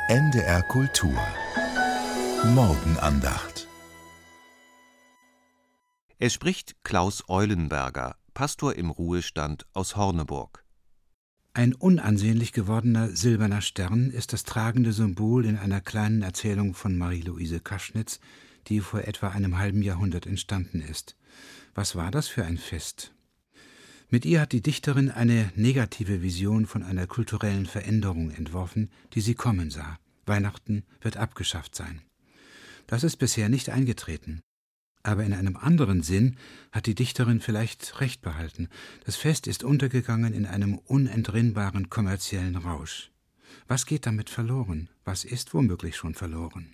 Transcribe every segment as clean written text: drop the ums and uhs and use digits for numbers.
NDR Kultur Morgenandacht. Es spricht Klaus Eulenberger, Pastor im Ruhestand aus Horneburg. Ein unansehnlich gewordener silberner Stern ist das tragende Symbol in einer kleinen Erzählung von Marie-Louise Kaschnitz, die vor etwa einem halben Jahrhundert entstanden ist. Was war das für ein Fest? Mit ihr hat die Dichterin eine negative Vision von einer kulturellen Veränderung entworfen, die sie kommen sah. Weihnachten wird abgeschafft sein. Das ist bisher nicht eingetreten. Aber in einem anderen Sinn hat die Dichterin vielleicht recht behalten. Das Fest ist untergegangen in einem unentrinnbaren kommerziellen Rausch. Was geht damit verloren? Was ist womöglich schon verloren?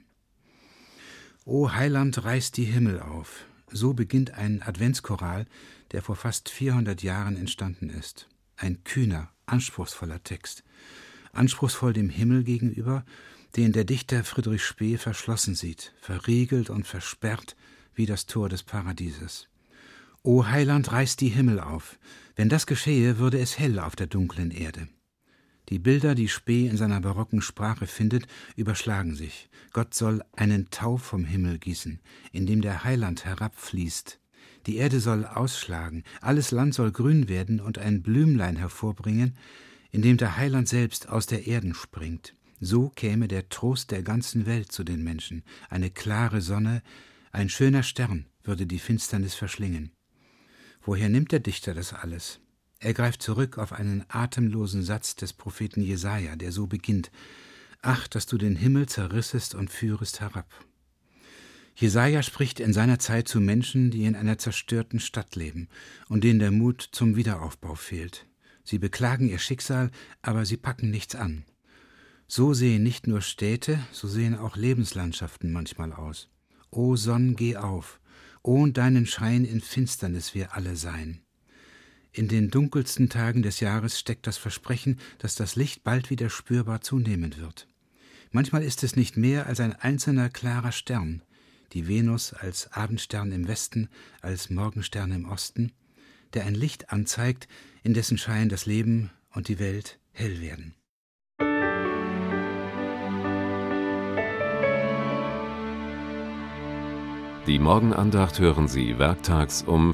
O Heiland, reiß die Himmel auf. So beginnt ein Adventschoral, der vor fast 400 Jahren entstanden ist. Ein kühner, anspruchsvoller Text. Anspruchsvoll dem Himmel gegenüber, den der Dichter Friedrich Spee verschlossen sieht, verriegelt und versperrt wie das Tor des Paradieses. O Heiland, reiß die Himmel auf. Wenn das geschehe, würde es hell auf der dunklen Erde. Die Bilder, die Spee in seiner barocken Sprache findet, überschlagen sich. Gott soll einen Tau vom Himmel gießen, in dem der Heiland herabfließt. Die Erde soll ausschlagen, alles Land soll grün werden und ein Blümlein hervorbringen, in dem der Heiland selbst aus der Erden springt. So käme der Trost der ganzen Welt zu den Menschen. Eine klare Sonne, ein schöner Stern würde die Finsternis verschlingen. Woher nimmt der Dichter das alles? Er greift zurück auf einen atemlosen Satz des Propheten Jesaja, der so beginnt: Ach, dass du den Himmel zerrissest und führest herab. Jesaja spricht in seiner Zeit zu Menschen, die in einer zerstörten Stadt leben und denen der Mut zum Wiederaufbau fehlt. Sie beklagen ihr Schicksal, aber sie packen nichts an. So sehen nicht nur Städte, so sehen auch Lebenslandschaften manchmal aus. O Sonn, geh auf, ohn deinen Schein in Finsternis wir alle sein. In den dunkelsten Tagen des Jahres steckt das Versprechen, dass das Licht bald wieder spürbar zunehmen wird. Manchmal ist es nicht mehr als ein einzelner klarer Stern, die Venus als Abendstern im Westen, als Morgenstern im Osten, der ein Licht anzeigt, in dessen Schein das Leben und die Welt hell werden. Die Morgenandacht hören Sie werktags um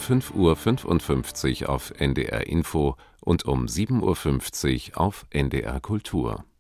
5:55 Uhr auf NDR Info und um 7:50 Uhr auf NDR Kultur.